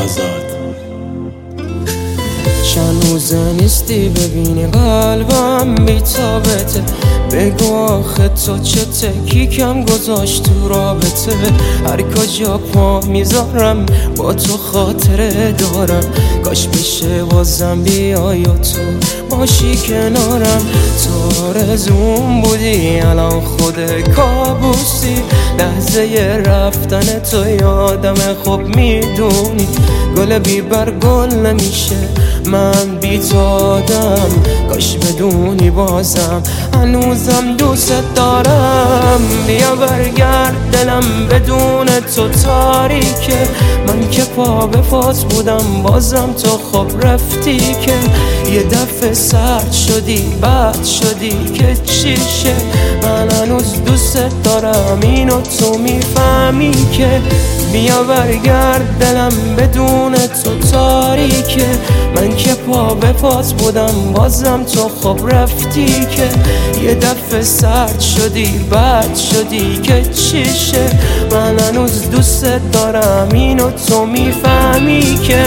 آزاد. چند روزه نیستی ببینی قلبم بی‌تابته، بگو آخه تو چه تکیکم گذاشت تو رابطه. هر کجا پا میذارم با تو خاطره دارم، کاش بشه بازم بیای و تو باشی کنارم. تو آرزوم بودی الان خود کابوسی، لحظه رفتن تو یادم خوب میدونی. گل بیبر گل نمیشه من بی تو آدم، کاش بدونی بازم هنوزم دوست دارم. بیا برگرد دلم بدون تو تاریکه، من که پا به پات بودم بازم تو خب رفتی که. یه دفعه سرد شدی بد شدی که چیشه، من هنوز دوست دارم اینو تو میفهمی که. بیا برگرد دلم بدون تو تاریکه، من که پا به پات بودم بازم تو خب رفتی که. یه دفعه سرد شدی بد شدی که چیشه، من هنوز دوست دارم اینو تو میفهمی که.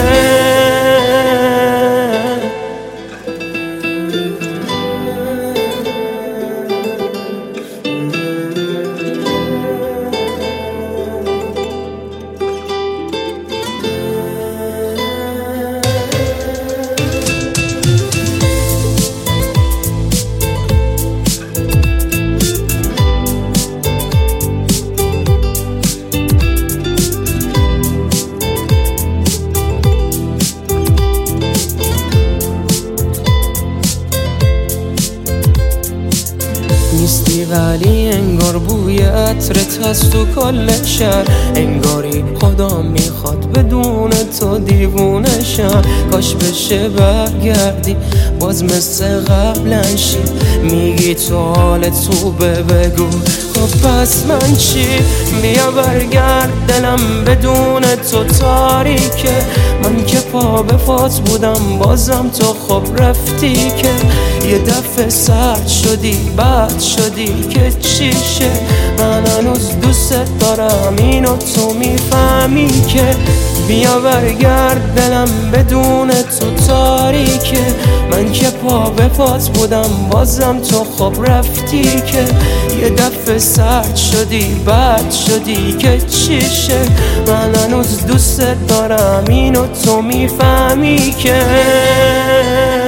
نیستی ولی انگار بوی عطرت هست تو کل شهر، انگاری خدا میخواد بدون تو دیوونه شم. کاش بشه برگردی باز مثل قبلن شی، میگی تو حال تو بگو خب پس من چی. بیا برگرد دلم بدون تو تاریکه، من که پا به پات بودم بازم تو خب رفتی که. یه دفعه سرد شدی بد شدی که چیشه، من هنوز دوست دارم اینو تو میفهمی که. بیا برگرد دلم بدون تو تاریکه، من که پا به پات بودم بازم تو خب رفتی که. یه دفعه سرد شدی بد شدی که چیشه، من هنوز دوست دارم اینو تو میفهمی که.